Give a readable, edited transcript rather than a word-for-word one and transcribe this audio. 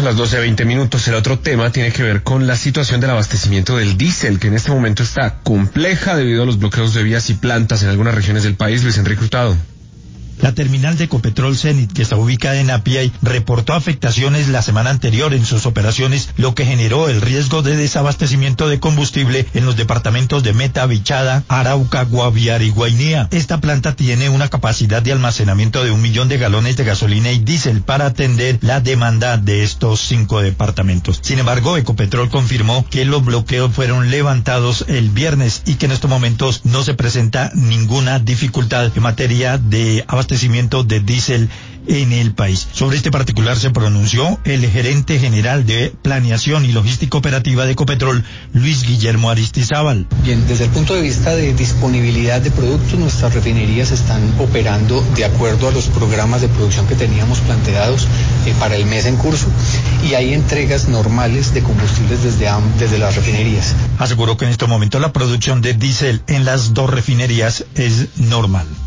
las 12:20. El otro tema tiene que ver con la situación del abastecimiento del diésel, que en este momento está compleja debido a los bloqueos de vías y plantas en algunas regiones del país. Luis Enrique Hurtado. La terminal de Ecopetrol Zenit, que está ubicada en Apiay, reportó afectaciones la semana anterior en sus operaciones, lo que generó el riesgo de desabastecimiento de combustible en los departamentos de Meta, Vichada, Arauca, Guaviare y Guainía. Esta planta tiene una capacidad de almacenamiento de 1 millón de galones de gasolina y diésel para atender la demanda de estos 5 departamentos. Sin embargo, Ecopetrol confirmó que los bloqueos fueron levantados el viernes y que en estos momentos no se presenta ninguna dificultad en materia de abastecimiento de diésel en el país. Sobre este particular se pronunció el gerente general de Planeación y Logística Operativa de Ecopetrol, Luis Guillermo Aristizábal. Bien, desde el punto de vista de disponibilidad de productos, nuestras refinerías están operando de acuerdo a los programas de producción que teníamos planteados para el mes en curso, y hay entregas normales de combustibles desde las refinerías. Aseguró que en este momento la producción de diésel en las 2 refinerías es normal.